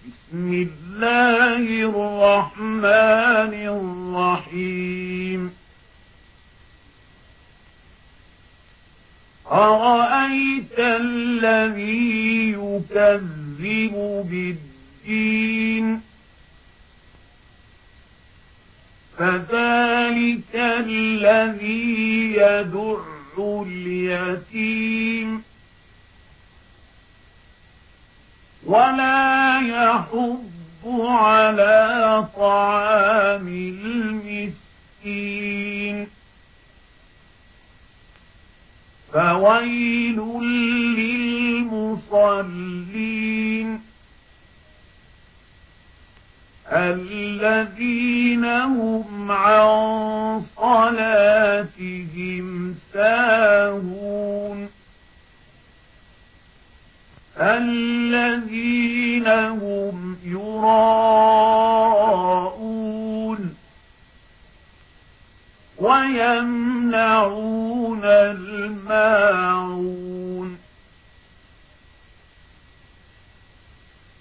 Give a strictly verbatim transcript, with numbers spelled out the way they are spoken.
بسم الله الرحمن الرحيم أرأيت الذي يكذب بالدين فذلك الذي يدع اليتيم ولا يحض على طعام المسكين فويل للمصلين الذين هم عن صلاتهم ساهون الذين هم يراءون ويمنعون الماعون